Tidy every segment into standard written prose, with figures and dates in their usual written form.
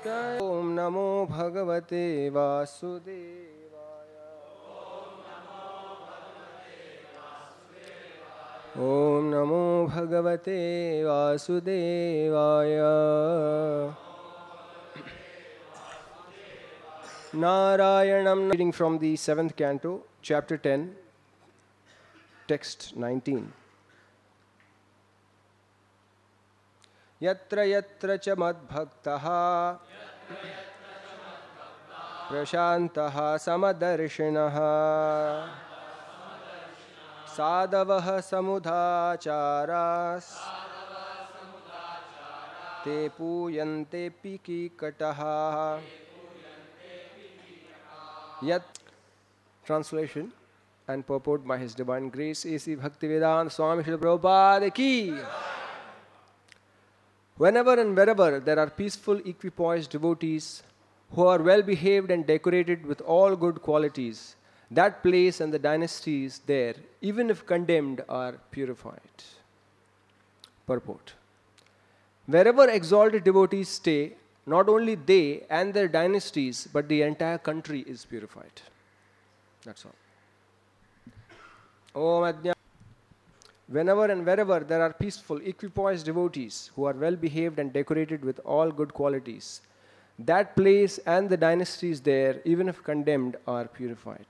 Om Namo Bhagavate Vasudevaya. Om Namo Bhagavate Vasudevaya. Narayanam. Reading from the 7th canto, chapter 10, text 19. Yatra yatra cha madbhaktaha prashantaha samadarshinaha sadavaha samudhacharas te puyante pikikataha. Yat. Translation and purport by His Divine Grace A.C. Bhaktivedanta Swami Srila Prabhupada ki. Whenever and wherever there are peaceful, equipoised devotees who are well behaved and decorated with all good qualities, that place and the dynasties there, even if condemned, are purified. Purport. Wherever exalted devotees stay, not only they and their dynasties, but the entire country is purified. That's all. Om Ajna. Whenever and wherever there are peaceful, equipoised devotees who are well behaved and decorated with all good qualities, that place and the dynasties there, even if condemned, are purified.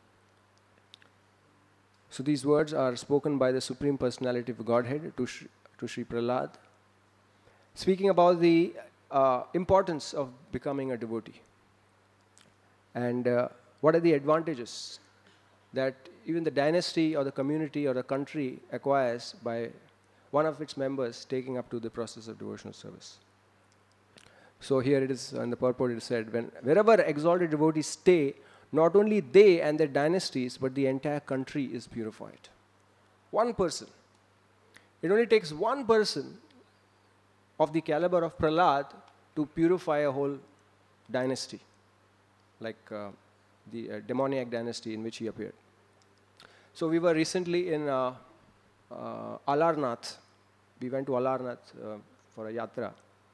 So these words are spoken by the Supreme Personality of Godhead to Sri Prahlad, speaking about the importance of becoming a devotee. And what are the advantages that even the dynasty or the community or the country acquires by one of its members taking up to the process of devotional service. So here it is, in the purport it is said, wherever exalted devotees stay, not only they and their dynasties, but the entire country is purified. One person. It only takes one person of the caliber of Prahlad to purify a whole dynasty, like the demoniac dynasty in which he appeared. So we were recently in Alarnath. We went to Alarnath for a yatra.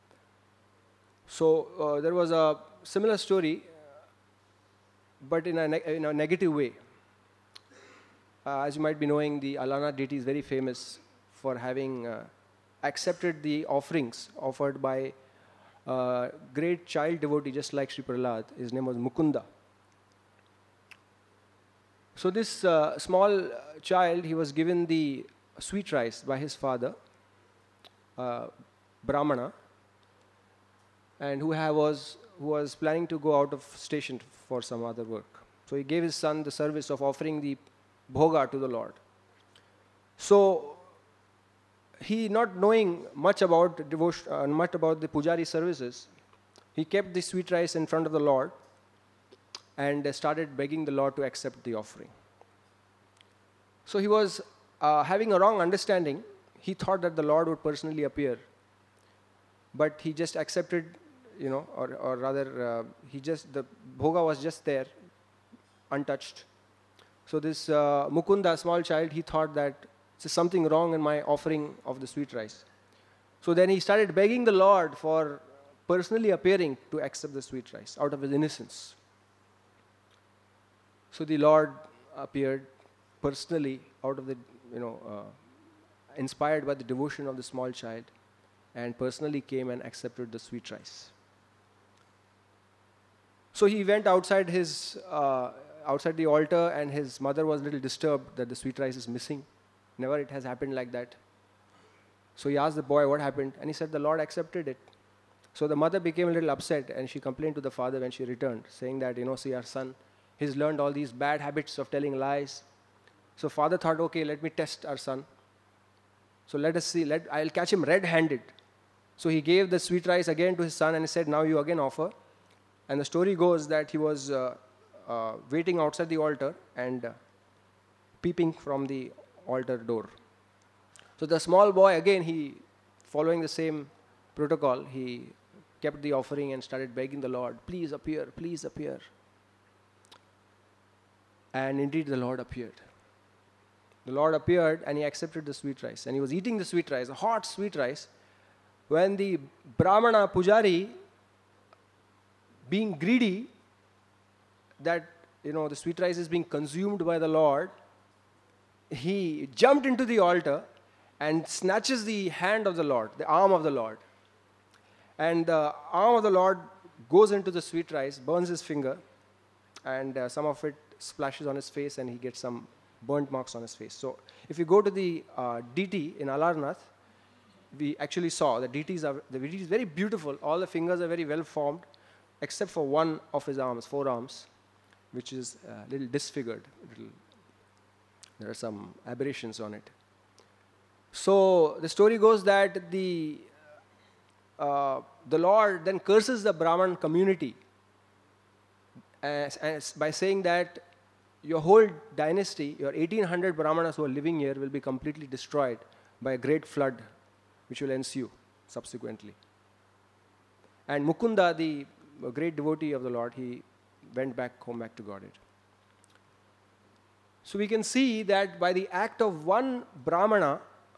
So there was a similar story, but in a negative way. As you might be knowing, the Alarnath deity is very famous for having accepted the offerings offered by a great child devotee, just like Sri Prahlad. His name was Mukunda. So this small child, he was given the sweet rice by his father, Brahmana, and who was planning to go out of station for some other work. So he gave his son the service of offering the bhoga to the Lord. So he, not knowing much about devotion, much about the pujari services, he kept the sweet rice in front of the Lord and started begging the Lord to accept the offering. So he was having a wrong understanding. He thought that the Lord would personally appear, but he just accepted, or rather, the bhoga was just there, untouched. So this Mukunda, small child, he thought that there's something wrong in my offering of the sweet rice. So then he started begging the Lord for personally appearing to accept the sweet rice out of his innocence. So the Lord appeared personally out of the, inspired by the devotion of the small child, and personally came and accepted the sweet rice. So he went outside the altar, and his mother was a little disturbed that the sweet rice is missing. Never it has happened like that. So he asked the boy what happened, and he said the Lord accepted it. So the mother became a little upset, and she complained to the father when she returned, saying that, see, our son, he's learned all these bad habits of telling lies. So father thought, okay, let me test our son. So let us see, I'll catch him red-handed. So he gave the sweet rice again to his son, and he said, now you again offer. And the story goes that he was waiting outside the altar and peeping from the altar door. So the small boy, again, he, following the same protocol, he kept the offering and started begging the Lord, please appear, please appear. And indeed the Lord appeared. The Lord appeared and he accepted the sweet rice. And he was eating the sweet rice, a hot sweet rice, when the Brahmana Pujari being greedy, that the sweet rice is being consumed by the Lord, he jumped into the altar and snatches the hand of the Lord, the arm of the Lord. And the arm of the Lord goes into the sweet rice, burns his finger, and some of it splashes on his face, and he gets some burnt marks on his face. So if you go to the DT in Alarnath, we actually saw the DT is very beautiful. All the fingers are very well formed, except for one of his arms, forearms, which is a little disfigured. There are some aberrations on it. So the story goes that the Lord then curses the Brahman community as by saying that your whole dynasty, your 1800 Brahmanas who are living here, will be completely destroyed by a great flood which will ensue subsequently. And Mukunda, the great devotee of the Lord, he went back home, back to Godhead. So we can see that by the act of one Brahmana,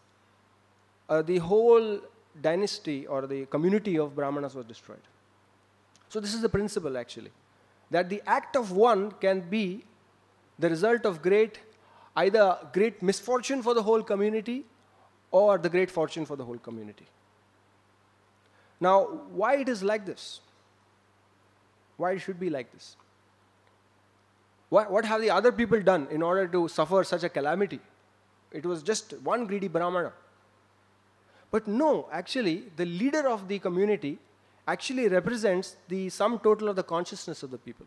the whole dynasty or the community of Brahmanas was destroyed. So this is the principle actually, that the act of one can be the result of either great misfortune for the whole community or the great fortune for the whole community. Now, why it is like this? Why it should be like this? What have the other people done in order to suffer such a calamity? It was just one greedy Brahmana. But no, actually, the leader of the community actually represents the sum total of the consciousness of the people.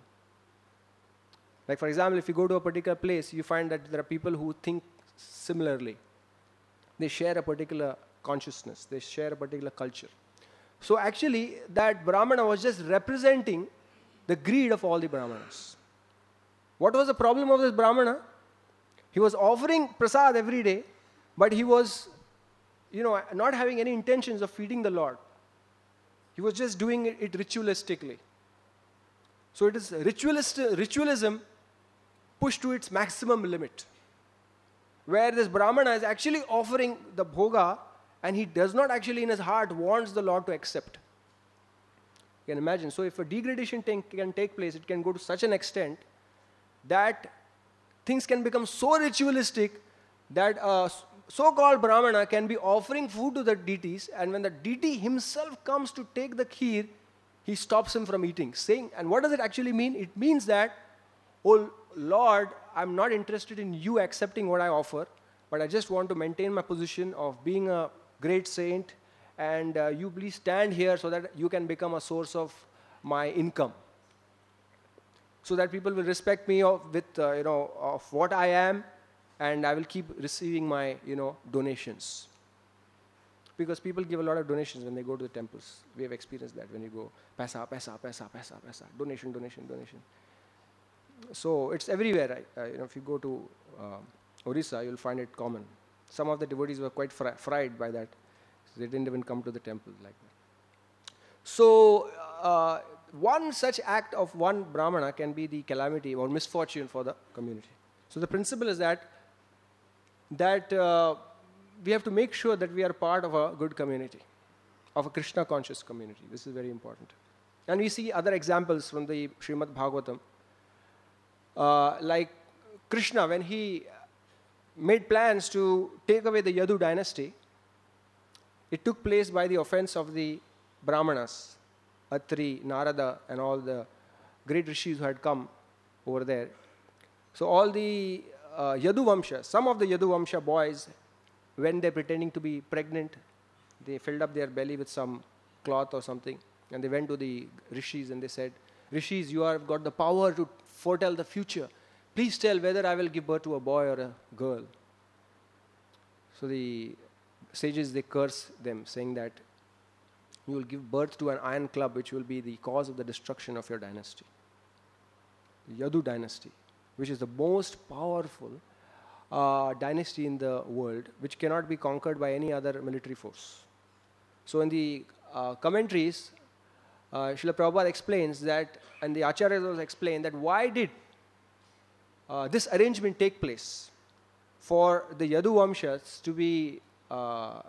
Like, for example, if you go to a particular place, you find that there are people who think similarly. They share a particular consciousness. They share a particular culture. So actually, that Brahmana was just representing the greed of all the Brahmanas. What was the problem of this Brahmana? He was offering prasad every day, but he was, not having any intentions of feeding the Lord. He was just doing it ritualistically. So it is ritualism pushed to its maximum limit, where this Brahmana is actually offering the bhoga, and he does not actually in his heart wants the Lord to accept. You can imagine. So if a degradation can take place, it can go to such an extent that things can become so ritualistic that a so-called Brahmana can be offering food to the deities, and when the deity himself comes to take the kheer, he stops him from eating, saying, and what does it actually mean? It means that, oh Lord, I'm not interested in you accepting what I offer, but I just want to maintain my position of being a great saint, and you please stand here so that you can become a source of my income, so that people will respect me of what I am, and I will keep receiving my donations. Because people give a lot of donations when they go to the temples. We have experienced that when you go, paisa, paisa, paisa, paisa, paisa, donation, donation, donation. So it's everywhere. If you go to Orissa, you'll find it common. Some of the devotees were quite fried by that. So they didn't even come to the temple like that. So one such act of one Brahmana can be the calamity or misfortune for the community. So the principle is that we have to make sure that we are part of a good community, of a Krishna conscious community. This is very important. And we see other examples from the Srimad Bhagavatam. Like Krishna, when he made plans to take away the Yadu dynasty, it took place by the offense of the Brahmanas, Atri, Narada, and all the great rishis who had come over there. So all the Yadu Vamsha, some of the Yadu Vamsha boys, when they're pretending to be pregnant, they filled up their belly with some cloth or something, and they went to the rishis and they said, Rishis, you have got the power to foretell the future. Please tell whether I will give birth to a boy or a girl. So the sages, they curse them, saying that you will give birth to an iron club, which will be the cause of the destruction of your dynasty. The Yadu dynasty, which is the most powerful dynasty in the world, which cannot be conquered by any other military force. So in the commentaries, Srila Prabhupada explains that, and the Acharyas also explain that why did this arrangement take place for the Yadu Vamshas to be,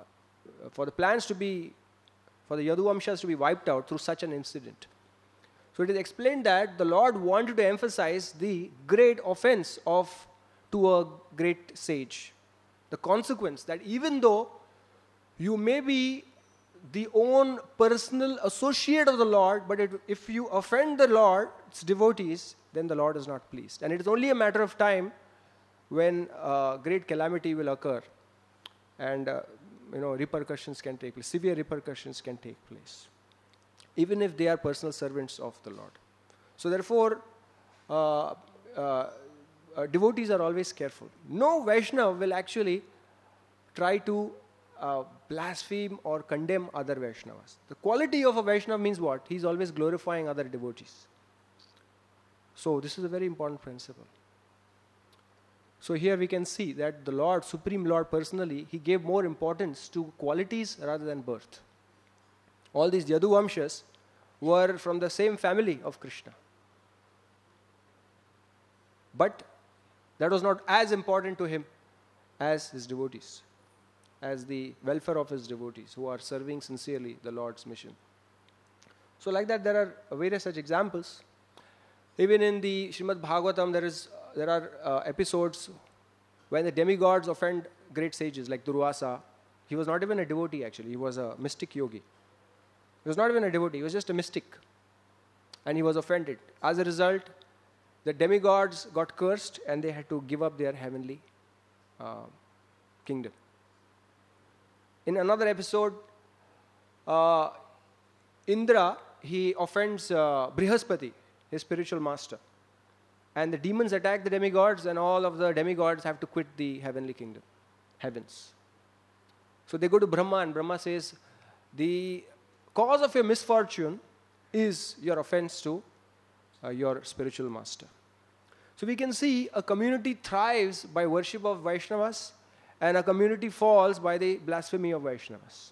for the Yadu Vamshas to be wiped out through such an incident. So it is explained that the Lord wanted to emphasize the great offense to a great sage. The consequence that even though you may be the own personal associate of the Lord, but if you offend the Lord's devotees, then the Lord is not pleased. And it is only a matter of time when great calamity will occur, and repercussions can take place, severe repercussions can take place, even if they are personal servants of the Lord. So therefore, devotees are always careful. No Vaishnava will actually try to blaspheme or condemn other Vaishnavas. The quality of a Vaishnava means what? He is always glorifying other devotees. So this is a very important principle. So here we can see that the Lord, Supreme Lord personally, He gave more importance to qualities rather than birth. All these Yaduvamshas were from the same family of Krishna. But that was not as important to Him as His devotees, as the welfare of His devotees who are serving sincerely the Lord's mission. So like that, there are various such examples. Even in the Srimad Bhagavatam, there are episodes when the demigods offend great sages like Durvasa. He was not even a devotee actually, he was a mystic yogi. He was not even a devotee, he was just a mystic. And he was offended. As a result, the demigods got cursed and they had to give up their heavenly kingdom. In another episode, Indra, he offends Brihaspati, his spiritual master. And the demons attack the demigods, and all of the demigods have to quit the heavenly kingdom, heavens. So they go to Brahma, and Brahma says, the cause of your misfortune is your offense to your spiritual master. So we can see a community thrives by worship of Vaishnavas, and a community falls by the blasphemy of Vaishnavas.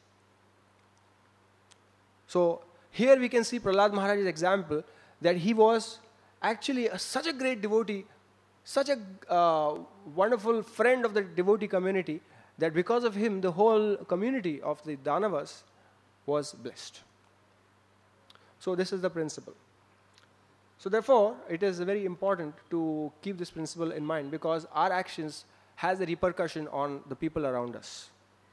So here we can see Prahlad Maharaj's example, that he was actually such a great devotee, such a wonderful friend of the devotee community, that because of him, the whole community of the Danavas was blessed. So this is the principle. So therefore, it is very important to keep this principle in mind, because our actions has a repercussion on the people around us.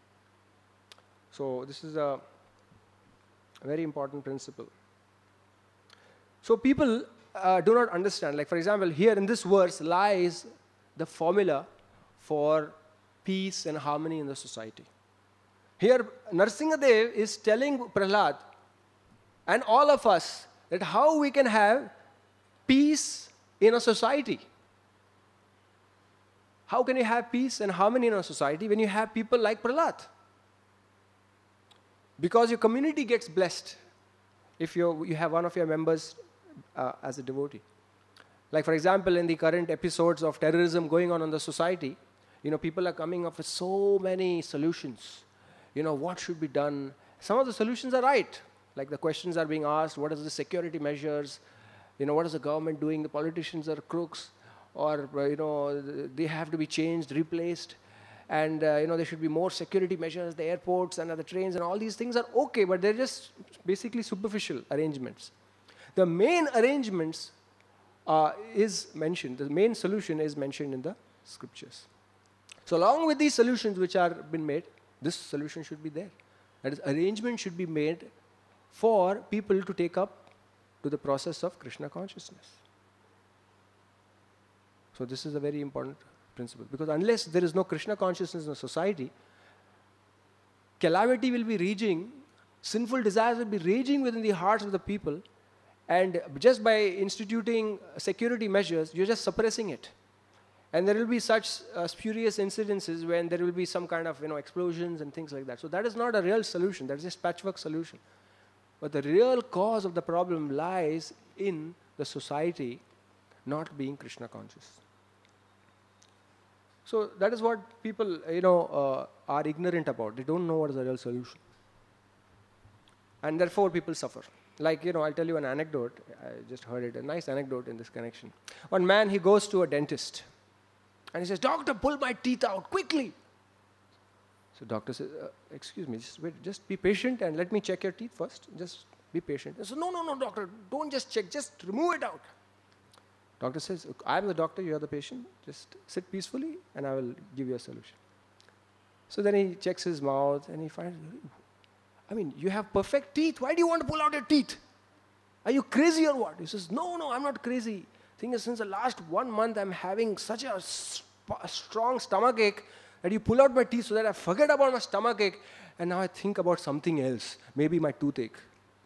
So this is a very important principle. So people do not understand. Like for example, here in this verse lies the formula for peace and harmony in the society. Here Narasimhadev is telling Prahlad and all of us that how we can have peace in a society. How can you have peace and harmony in a society when you have people like Prahlad? Because your community gets blessed if you have one of your members as a devotee. Like for example, in the current episodes of terrorism going on in the society, people are coming up with so many solutions. What should be done? Some of the solutions are right. Like the questions are being asked, what is the security measures? What is the government doing? The politicians are crooks, or they have to be changed, replaced, and there should be more security measures, the airports and the trains, and all these things are okay, but they're just basically superficial arrangements. The main arrangements is mentioned, the main solution is mentioned in the scriptures. So along with these solutions which are been made, this solution should be there. That is, arrangement should be made for people to take up to the process of Krishna consciousness. So this is a very important principle, because unless there is no Krishna consciousness in a society, calamity will be raging, sinful desires will be raging within the hearts of the people, and just by instituting security measures, you're just suppressing it. And there will be such spurious incidences when there will be some kind of explosions and things like that. So that is not a real solution, that is just patchwork solution. But the real cause of the problem lies in the society not being Krishna conscious. So that is what people are ignorant about. They don't know what is the real solution. And therefore people suffer. Like, I'll tell you an anecdote. I just heard it, a nice anecdote in this connection. One man, he goes to a dentist. And he says, "Doctor, pull my teeth out quickly." So doctor says, "Excuse me, just wait, just be patient and let me check your teeth first. Just be patient. I said, no, doctor, don't just check, just remove it out. Doctor says, I am the doctor, you are the patient. Just sit peacefully and I will give you a solution. So then he checks his mouth and he finds, you have perfect teeth. Why do you want to pull out your teeth? Are you crazy or what? He says, no, I'm not crazy. Thing is, since the last 1 month, I'm having such a strong stomach ache that you pull out my teeth so that I forget about my stomach ache and now I think about something else, maybe my toothache.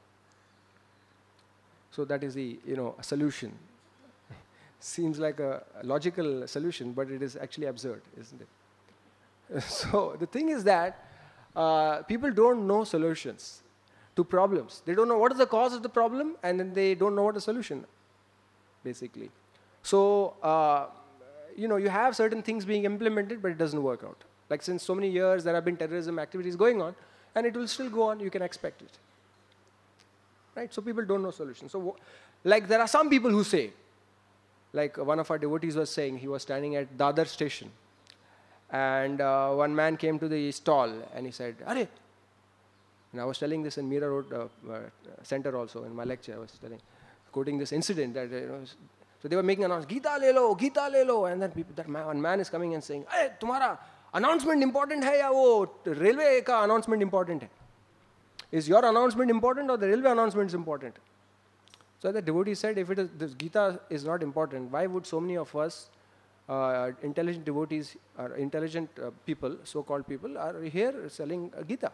So that is the, a solution. Seems like a logical solution, but it is actually absurd, isn't it? So the thing is that people don't know solutions to problems. They don't know what is the cause of the problem, and then they don't know what the solution, basically. So, you have certain things being implemented, but it doesn't work out. Like since so many years, there have been terrorism activities going on, and it will still go on. You can expect it. Right? So people don't know solutions. So, there are some people who say, like one of our devotees was saying, he was standing at Dadar station, and one man came to the stall, and he said, "Are," and I was telling this in Meera Road Center also in my lecture. I was quoting this incident that so they were making an announcement, Gita le lo, and then one man is coming and saying, "Hey, तुम्हारा announcement important है या वो railway का announcement important है? Is your announcement important or the railway announcement is important?" So the devotee said, if this Gita is not important, why would so many of us intelligent devotees or intelligent people, so-called people, are here selling Gita?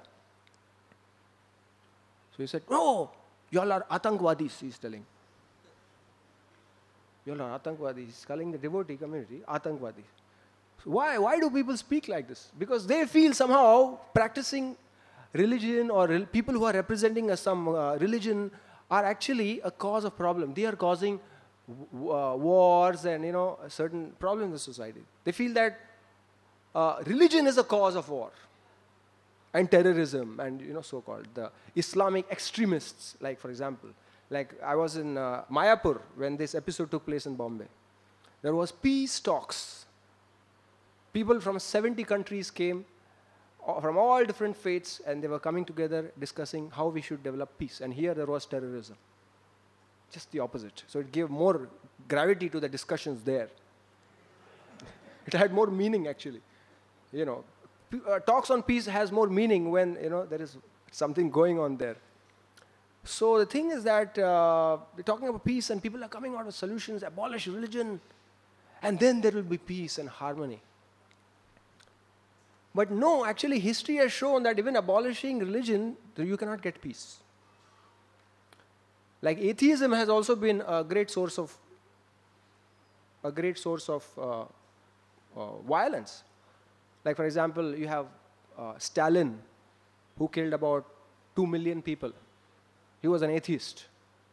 So he said, "No, you all are Atankwadis," he's telling. You all are Atankwadis. He's calling the devotee community Atankwadis. So why do people speak like this? Because they feel somehow practicing religion or people who are representing some religion are actually a cause of problem. They are causing wars and certain problems in the society. They feel that religion is a cause of war and terrorism and so-called the Islamic extremists. Like for example, like I was in Mayapur when this episode took place in Bombay. There was peace talks. People from 70 countries came from all different faiths, and they were coming together discussing how we should develop peace. And here there was terrorism. Just the opposite. So it gave more gravity to the discussions there. It had more meaning actually. Talks on peace has more meaning when there is something going on there. So the thing is that we're talking about peace and people are coming out with solutions, abolish religion, and then there will be peace and harmony. But no, actually history has shown that even abolishing religion, you cannot get peace. Like atheism has also been a great source of violence. Like for example, you have Stalin, who killed about 2 million people. He was an atheist.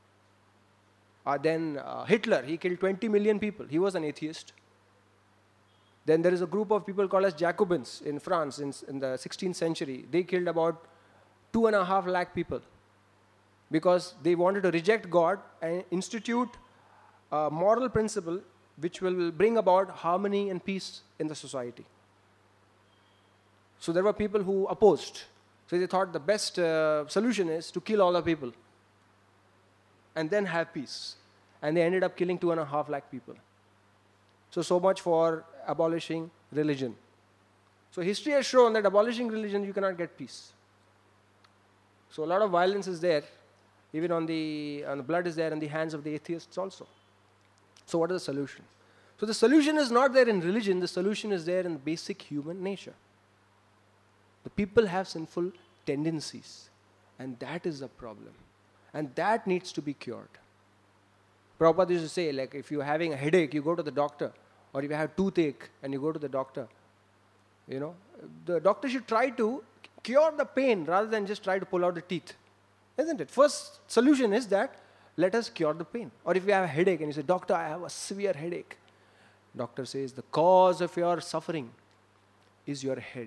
Then Hitler, he killed 20 million people. He was an atheist. Then there is a group of people called as Jacobins in France in the 16th century. They killed about 2.5 lakh people because they wanted to reject God and institute a moral principle which will bring about harmony and peace in the society. So there were people who opposed. So they thought the best solution is to kill all the people and then have peace. And they ended up killing 2.5 lakh people. So much for abolishing religion. So history has shown that abolishing religion, you cannot get peace. So a lot of violence is there, even on the blood is there in the hands of the atheists also. So what is the solution? So the solution is not there in religion, the solution is there in basic human nature. The people have sinful tendencies, and that is a problem. And that needs to be cured. Prabhupada used to say, like, if you're having a headache, you go to the doctor. Or if you have toothache and you go to the doctor, the doctor should try to cure the pain rather than just try to pull out the teeth. Isn't it? First solution is that let us cure the pain. Or if you have a headache and you say, "Doctor, I have a severe headache." Doctor says, the cause of your suffering is your head.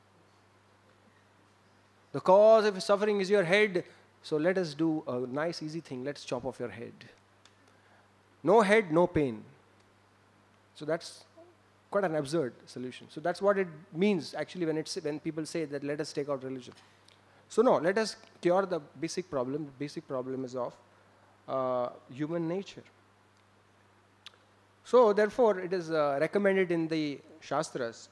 The cause of suffering is your head. So let us do a nice easy thing. Let's chop off your head. No head, no pain. So that's quite an absurd solution. So that's what it means actually when people say that let us take out religion. So no, let us cure the basic problem. The basic problem is of human nature. So therefore, it is recommended in the Shastras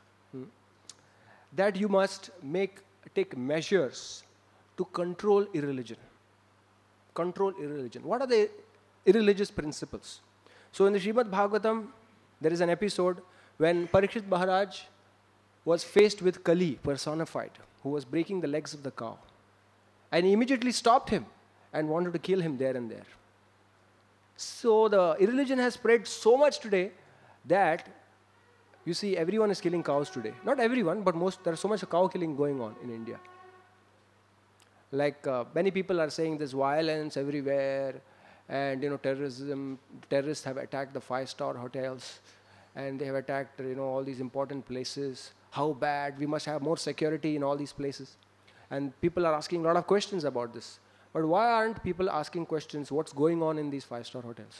that you must take measures to control irreligion. Control irreligion. What are the irreligious principles? So in the Srimad Bhagavatam, there is an episode when Parikshit Maharaj was faced with Kali personified, who was breaking the legs of the cow. And he immediately stopped him and wanted to kill him there and there. So the irreligion has spread so much today that you see everyone is killing cows today. Not everyone, but most. There is so much cow killing going on in India. Like many people are saying there's violence everywhere, and terrorists have attacked the 5-star hotels, and they have attacked all these important places. How bad? We must have more security in all these places. And people are asking a lot of questions about this. But why aren't people asking questions, what's going on in these 5-star hotels?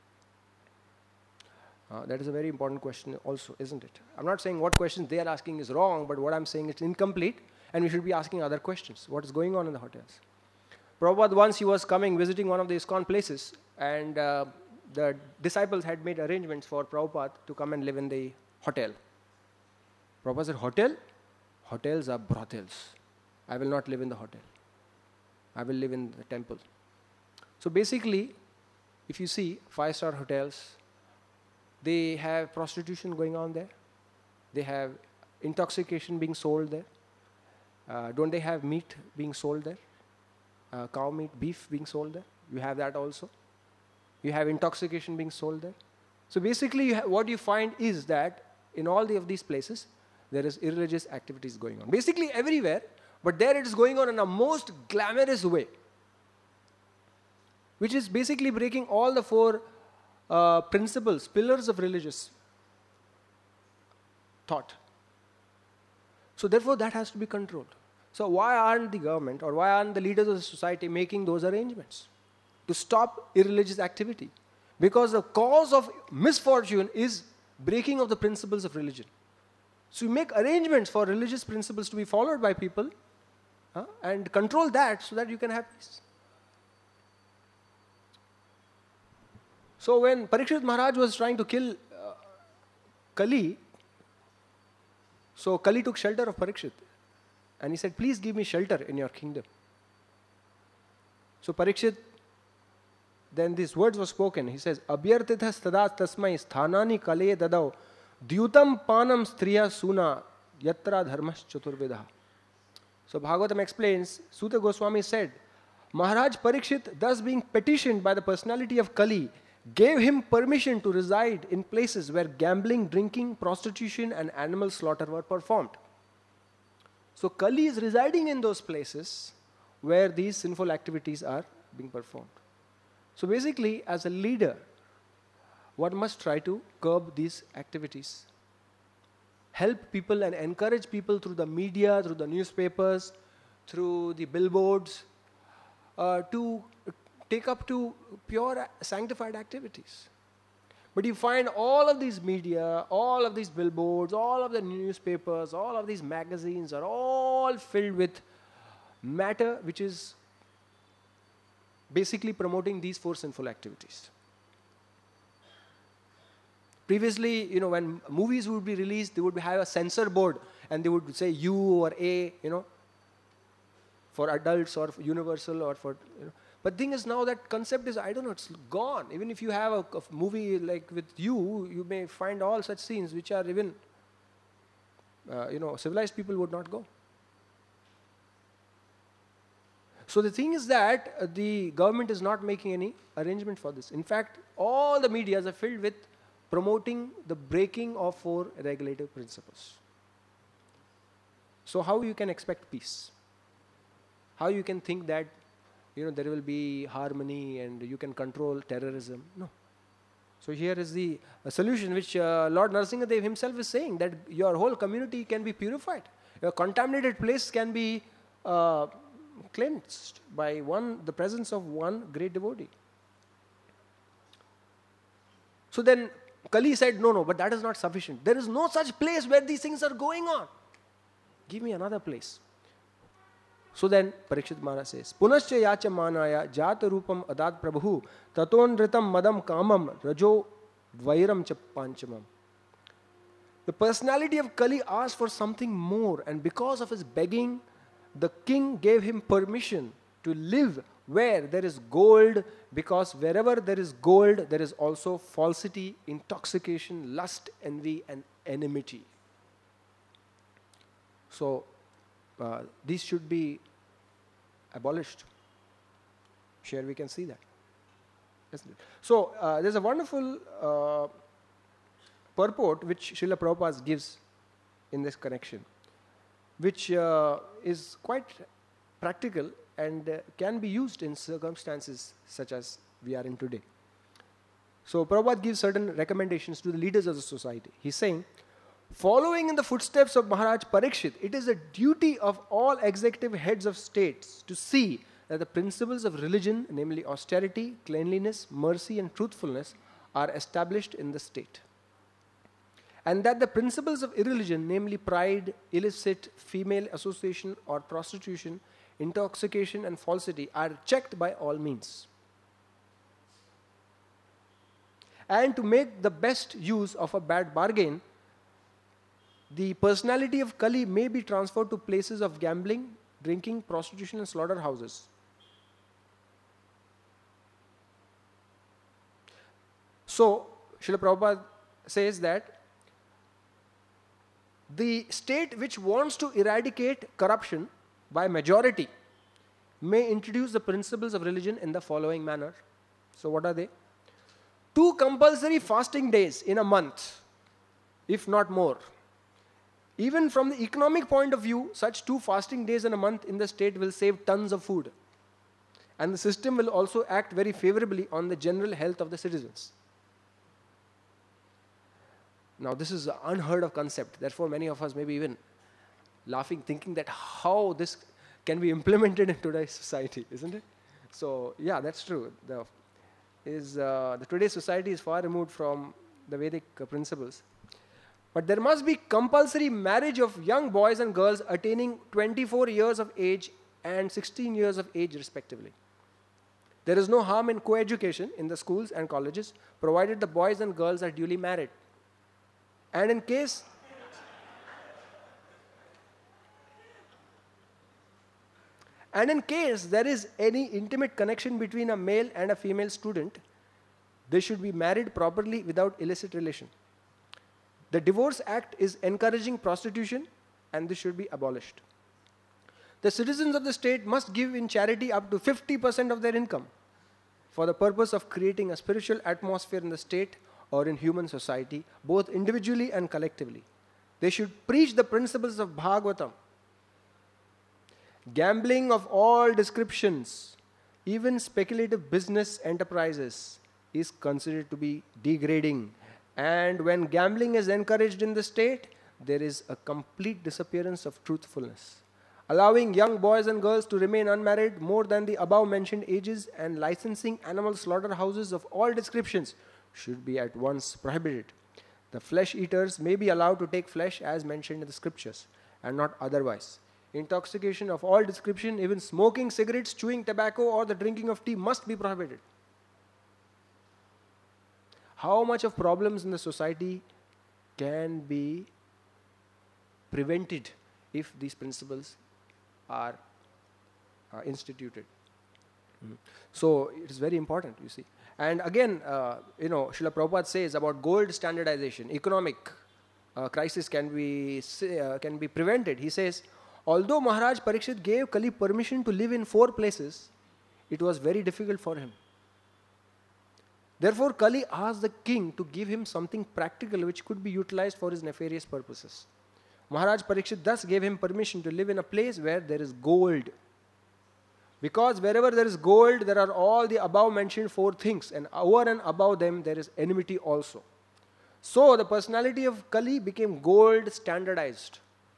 That is a very important question also, isn't it? I'm not saying what questions they are asking is wrong, but what I'm saying is incomplete, and we should be asking other questions. What is going on in the hotels? Prabhupada, once he was visiting one of the ISKCON places, and the disciples had made arrangements for Prabhupada to come and live in the hotel. Prabhupada said, hotel? Hotels are brothels. I will not live in the hotel. I will live in the temple. So basically, if you see 5-star hotels, they have prostitution going on there. They have intoxication being sold there. Don't they have meat being sold there? Cow meat, beef being sold there. You have that also. You have intoxication being sold there. So basically, what you find is that in all of these places, there is irreligious activities going on. Basically everywhere, but there it is going on in a most glamorous way, which is basically breaking all the 4 principles, pillars of religious thought. So therefore, that has to be controlled. So why aren't the government or why aren't the leaders of the society making those arrangements to stop irreligious activity? Because the cause of misfortune is breaking of the principles of religion. So you make arrangements for religious principles to be followed by people and control that so that you can have peace. So when Parikshit Maharaj was trying to kill Kali, so Kali took shelter of Parikshit and he said, please give me shelter in your kingdom. So Parikshit, then these words were spoken. He says, Abhyartithas tadat tasmai sthanani kale dadau dyutam panam striya suna yatra dharmas chaturvedah. So Bhagavatam explains, Suta Goswami said, Maharaj Parikshit, thus being petitioned by the personality of Kali, gave him permission to reside in places where gambling, drinking, prostitution and animal slaughter were performed. So Kali is residing in those places where these sinful activities are being performed. So basically, as a leader, one must try to curb these activities. Help people and encourage people through the media, through the newspapers, through the billboards, to take up to pure sanctified activities. But you find all of these media, all of these billboards, all of the newspapers, all of these magazines are all filled with matter which is basically promoting these 4 sinful activities. Previously, when movies would be released, they would have a censor board and they would say U or A, for adults or for universal or for, But thing is now that concept is, it's gone. Even if you have a movie like with you may find all such scenes which are even, civilized people would not go. So the thing is that the government is not making any arrangement for this. In fact, all the medias are filled with promoting the breaking of 4 regulative principles. So how you can expect peace? How you can think that there will be harmony and you can control terrorism? No. So here is the solution which Lord Narasimhadev himself is saying, that your whole community can be purified. Your contaminated place can be cleansed by the presence of one great devotee. So then Kali said, no, but that is not sufficient. There is no such place where these things are going on. Give me another place. So then Parikshit Maharaj says, Punascha yacha manaya jata rupam adat prabhu tatonritam madam kamam rajo dvairam cha panchamam. The personality of Kali asked for something more, and because of his begging, the king gave him permission to live where there is gold, because wherever there is gold, there is also falsity, intoxication, lust, envy, and enmity. So, these should be abolished. Here we can see that. Isn't it? So, there's a wonderful purport which Srila Prabhupada gives in this connection, which is quite practical and can be used in circumstances such as we are in today. So Prabhupada gives certain recommendations to the leaders of the society. He's saying, following in the footsteps of Maharaj Parikshit, it is a duty of all executive heads of states to see that the principles of religion, namely austerity, cleanliness, mercy and truthfulness, are established in the state. And that the principles of irreligion, namely pride, illicit female association or prostitution, intoxication and falsity, are checked by all means. And to make the best use of a bad bargain, the personality of Kali may be transferred to places of gambling, drinking, prostitution and slaughterhouses. So, Srila Prabhupada says that the state which wants to eradicate corruption by majority may introduce the principles of religion in the following manner. So what are they? 2 compulsory fasting days in a month, if not more. Even from the economic point of view, such 2 fasting days in a month in the state will save tons of food. And the system will also act very favorably on the general health of the citizens. Now this is an unheard of concept. Therefore many of us may be even laughing, thinking that how this can be implemented in today's society, isn't it? So yeah, that's true. The today's society is far removed from the Vedic principles. But there must be compulsory marriage of young boys and girls attaining 24 years of age and 16 years of age respectively. There is no harm in co-education in the schools and colleges, provided the boys and girls are duly married. And in case there is any intimate connection between a male and a female student, they should be married properly without illicit relation. The Divorce Act is encouraging prostitution, and this should be abolished. The citizens of the state must give in charity up to 50% of their income for the purpose of creating a spiritual atmosphere in the state or in human society, both individually and collectively. They should preach the principles of Bhagavatam. Gambling of all descriptions, even speculative business enterprises, is considered to be degrading. And when gambling is encouraged in the state, there is a complete disappearance of truthfulness. Allowing young boys and girls to remain unmarried more than the above mentioned ages and licensing animal slaughterhouses of all descriptions should be at once prohibited. The flesh eaters may be allowed to take flesh as mentioned in the scriptures, and not otherwise. Intoxication of all description, even smoking cigarettes, chewing tobacco, or the drinking of tea must be prohibited. How much of problems in the society can be prevented if these principles are instituted? So it is very important, you see. And again, Srila Prabhupada says about gold standardization, economic crisis can be prevented. He says, although Maharaj Parikshit gave Kali permission to live in 4 places, it was very difficult for him. Therefore, Kali asked the king to give him something practical which could be utilized for his nefarious purposes. Maharaj Parikshit thus gave him permission to live in a place where there is gold. Because wherever there is gold, there are all the above mentioned 4 things, and over and above them there is enmity also. So the personality of Kali became gold standardized.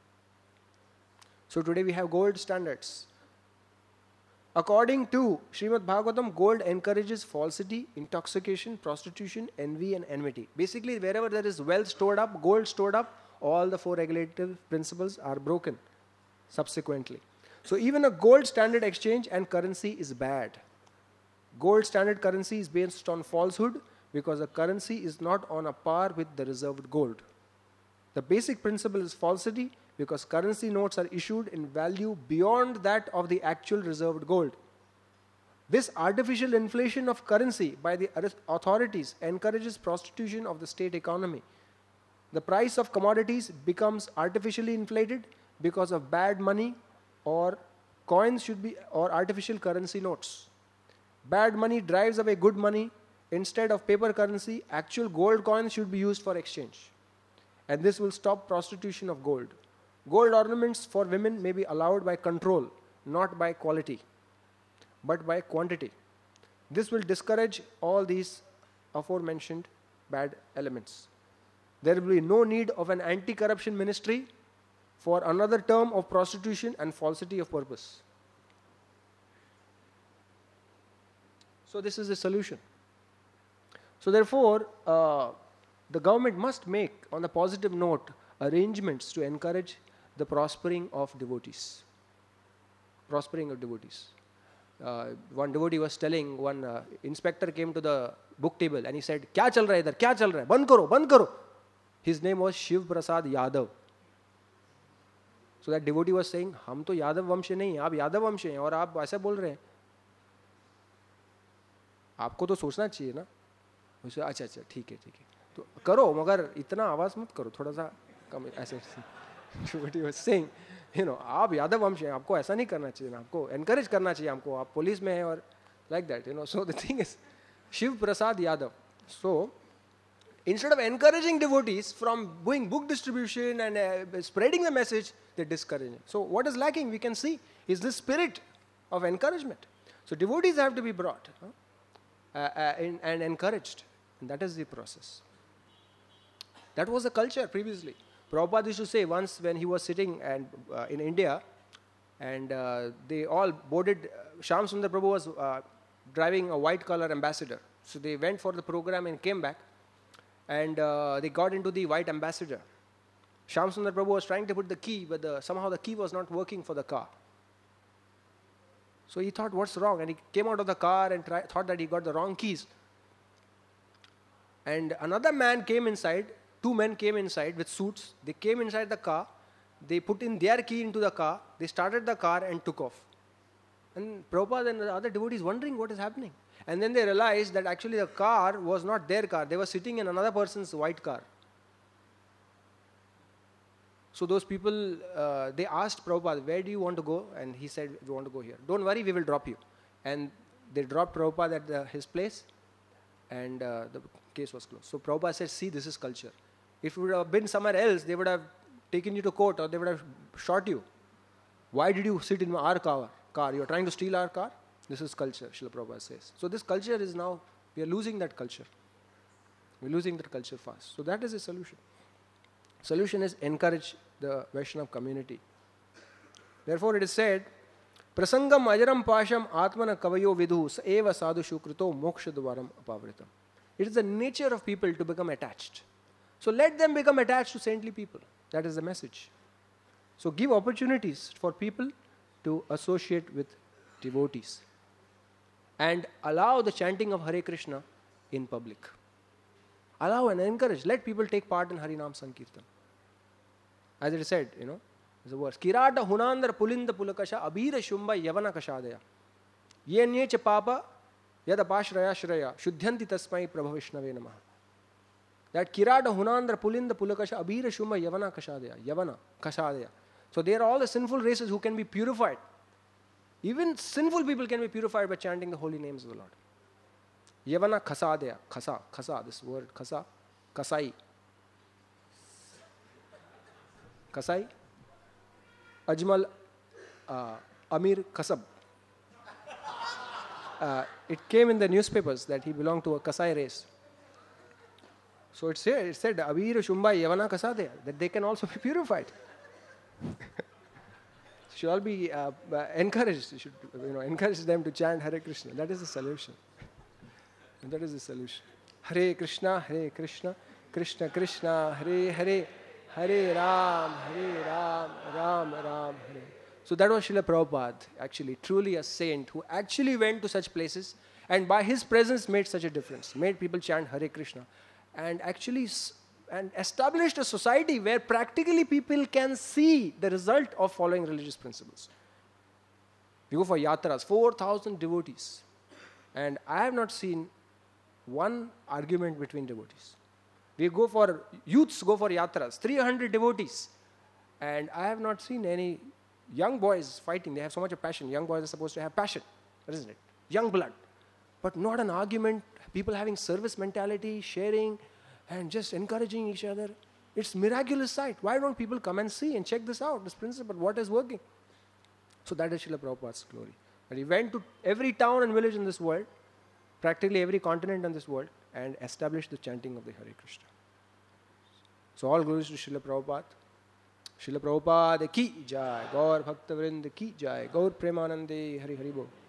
So today we have gold standards. According to Srimad Bhagavatam, gold encourages falsity, intoxication, prostitution, envy and enmity. Basically, wherever there is wealth stored up, gold stored up, all the 4 regulative principles are broken subsequently. So even a gold standard exchange and currency is bad. Gold standard currency is based on falsehood because the currency is not on a par with the reserved gold. The basic principle is falsity because currency notes are issued in value beyond that of the actual reserved gold. This artificial inflation of currency by the authorities encourages prostitution of the state economy. The price of commodities becomes artificially inflated because of bad money or coins or artificial currency notes. Bad money drives away good money. Instead of paper currency, actual gold coins should be used for exchange. And this will stop prostitution of gold. Gold ornaments for women may be allowed by control, not by quality, but by quantity. This will discourage all these aforementioned bad elements. There will be no need of an anti-corruption ministry for another term of prostitution and falsity of purpose. So this is the solution. So therefore, the government must make, on a positive note, arrangements to encourage the prospering of devotees. Prospering of devotees. One devotee was telling, one inspector came to the book table and he said, "Kya chal raha hai idhar? Kya chal raha hai? Band karo, band karo." His name was Shiv Prasad Yadav. So that devotee was saying, "हम तो यादव वंश नहीं, आप यादव वंश हैं और आप ऐसा बोल रहे हैं, आपको तो सोचना चाहिए ना." उसे अच्छा अच्छा ठीक है तो करो, मगर इतना आवाज मत करो, थोड़ा सा कम ऐसे. Devotee was saying, आप यादव वंश हैं, आपको ऐसा नहीं करना चाहिए ना, आपको एनकरेज करना चाहिए, हमको आप पुलिस में हैं और like that. So the thing is, Shiv Prasad Yadav. So instead of encouraging devotees from doing book distribution and spreading the message, they discourage it. So what is lacking, we can see, is this spirit of encouragement. So devotees have to be brought and encouraged. And that is the process. That was the culture previously. Prabhupada used to say once when he was sitting in India, and they all boarded, Shyam Sundar Prabhu was driving a white collar ambassador. So they went for the program and came back, and they got into the white ambassador. Shyam Sundar Prabhu was trying to put the key, but somehow the key was not working for the car. So he thought, what's wrong? And he came out of the car and thought that he got the wrong keys. And another man came inside, two men came inside with suits. They came inside the car, they put in their key into the car, they started the car and took off. And Prabhupada and the other devotees wondering what is happening. And then they realized that actually the car was not their car. They were sitting in another person's white car. So those people, they asked Prabhupada, "Where do you want to go?" And he said, "We want to go here." "Don't worry, we will drop you." And they dropped Prabhupada at his place, and the case was closed. So Prabhupada said, "See, this is culture. If it would have been somewhere else, they would have taken you to court or they would have shot you. Why did you sit in our car? You're trying to steal our car?" This is culture, Srila Prabhupada says. So this culture is now, we are losing that culture. We're losing that culture fast. So that is the solution. Solution is encourage the Vaishnava community. Therefore it is said, "Prasangam ajaram pasham atmana kavayo vidhu sa eva sadhu shukrito mokshadvaram apavritam." It is the nature of people to become attached. So let them become attached to saintly people. That is the message. So give opportunities for people to associate with devotees. And allow the chanting of Hare Krishna in public. Allow and encourage. Let people take part in Harinam Sankirtan. As it is said, there's a verse. "Kirata hunandra pulinda pulakasha abhira shumba yavana kashadaya. Yenye cha papa yadapashraya shraya shuddhyanti tasmai prabhavishnave namaha." That Kirata hunandra pulinda pulakasha abhira shumba yavana kashadaya. So they are all the sinful races who can be purified. Even sinful people can be purified by chanting the holy names of the Lord. Yavana khasadaya. Khasa, this word khasa. Kasai. Ajmal Amir Kasab. It came in the newspapers that he belonged to a Kasai race. So it said Avir Shumba Yavana Kasadaya, that they can also be purified. Should all be encouraged. You should encourage them to chant Hare Krishna. That is the solution. And that is the solution. Hare Krishna, Krishna Krishna, Hare Hare, Hare Ram, Ram Ram, Hare. So that was Srila Prabhupada, actually, truly a saint who actually went to such places and by his presence made such a difference, made people chant Hare Krishna, and actually and established a society where practically people can see the result of following religious principles. We go for yatras, 4,000 devotees, and I have not seen one argument between devotees. Youths go for yatras, 300 devotees, and I have not seen any young boys fighting. They have so much of passion. Young boys are supposed to have passion, isn't it? Young blood. But not an argument, people having service mentality, sharing, and just encouraging each other. It's miraculous sight. Why don't people come and see and check this out, this principle, what is working? So that is Srila Prabhupada's glory. And he went to every town and village in this world, practically every continent in this world, and established the chanting of the Hare Krishna. So all glories to Srila Prabhupada. Srila Prabhupada ki jai, Gaur Bhakta Vrind ki jai, Gaur Premanande Hari Hari Bol.